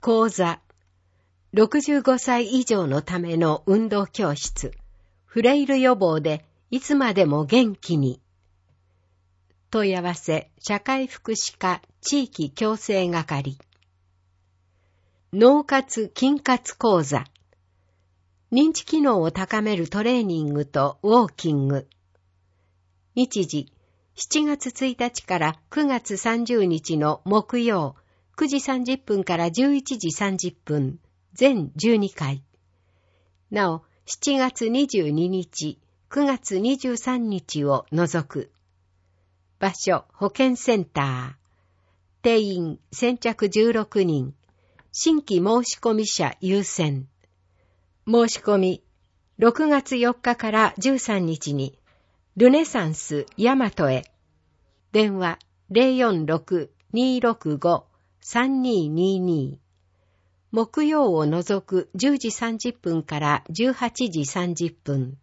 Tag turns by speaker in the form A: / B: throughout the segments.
A: 講座、65歳以上のための運動教室、フレイル予防でいつまでも元気に。問い合わせ、社会福祉課地域共生係。脳活筋活講座、認知機能を高めるトレーニングとウォーキング。日時、7月1日から9月30日の木曜、9時30分から11時30分、全12回。なお、7月22日、9月23日を除く。場所、保健センター。定員、先着16人。新規申込者優先。申し込み、6月4日から13日に、ルネサンスヤマトへ。電話、046-265-3222。木曜を除く10時30分から18時30分。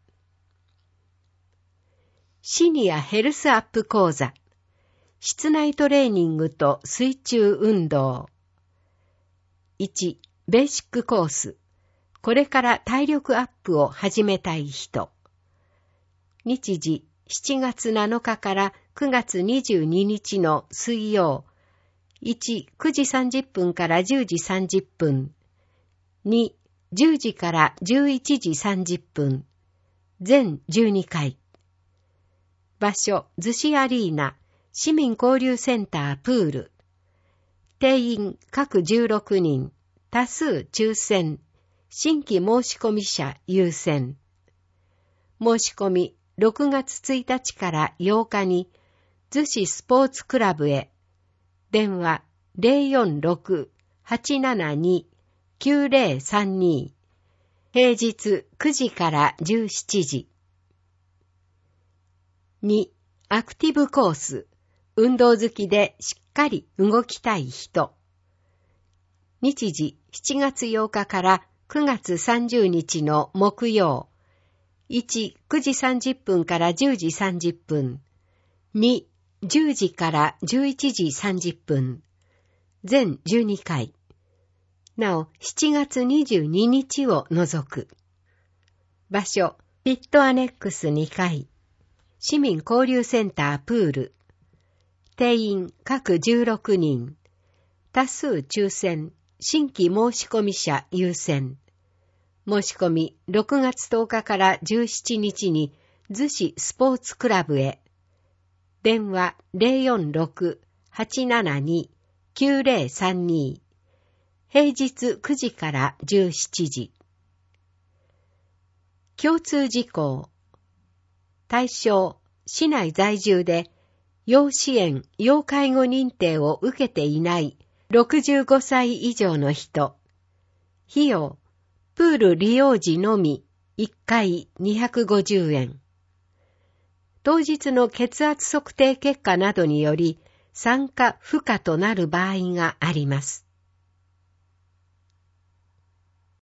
A: シニアヘルスアップ講座。室内トレーニングと水中運動。1、ベーシックコース。これから体力アップを始めたい人。日時、7月7日から9月22日の水曜。1、9時30分から10時30分。2、10時から11時30分。全12回。場所、逗子アリーナ、市民交流センタープール。定員各16人、多数抽選、新規申込者優先。申し込み、6月1日から8日に、逗子スポーツクラブへ。電話 046-872-9032。平日9時から17時。2、アクティブコース。運動好きでしっかり動きたい人。日時7月8日から9月30日の木曜。1、9時30分から10時30分。2、10時から11時30分。全12回。なお、7月22日を除く。場所、ピットアネックス2階。市民交流センタープール。定員各16人。多数抽選、新規申込者優先。申し込み6月10日から17日に逗子スポーツクラブへ。電話 046-872-9032。平日9時から17時。共通事項。対象、市内在住で、要支援・要介護認定を受けていない65歳以上の人。費用、プール利用時のみ1回250円。当日の血圧測定結果などにより参加不可となる場合があります。